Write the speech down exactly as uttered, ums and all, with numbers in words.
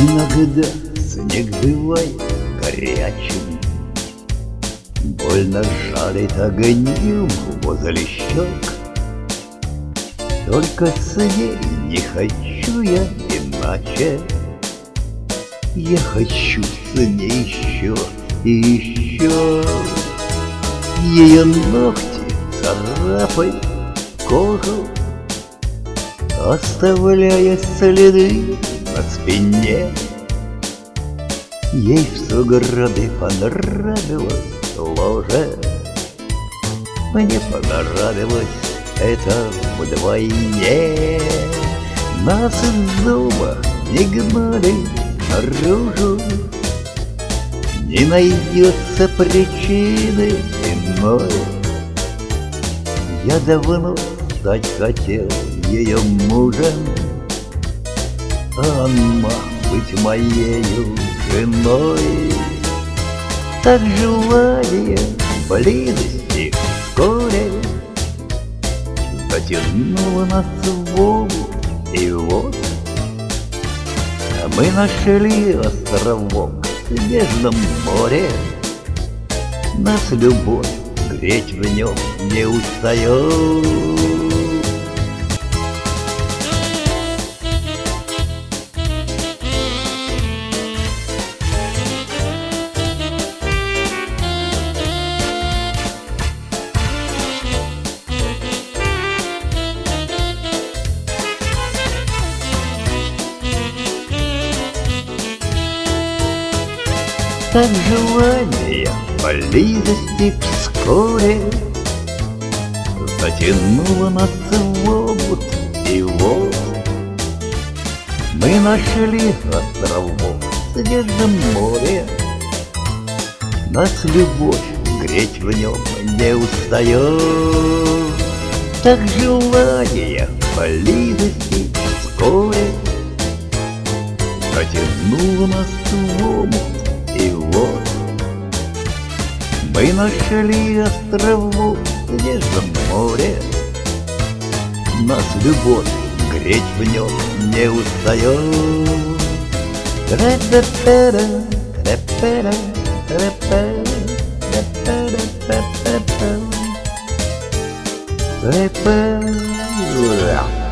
Иногда снег бывает горячим, больно жалит огнем возле щек. Только с ней не хочу я иначе. Я хочу с ней еще и еще. Ее ногти царапают кожу, оставляя следы на спине. Ей в сугробе понравилось ложе, мне понравилось это вдвойне. Нас из дома не гнали наружу, не найдется причины иной. Я давно стать хотел ее мужем, а она быть моею женой. Так желание близости вскоре затянуло нас в омут, и вот мы нашли островок в нежном море. Нас любовь греть в нем не устает. Так желание близости вскоре затянуло нас в омут, и вот мы нашли островок в снежном море. Нас любовь греть в нем не устает. Так желание близости вскоре затянуло нас в омут, и вот мы нашли островок в снежном море. Нас любовь греть в нем не устает. Тра-та-та-ра, тра-та-ра, тра-та-ра, тра-та-ра, тра-та-ра, тра-та-ра.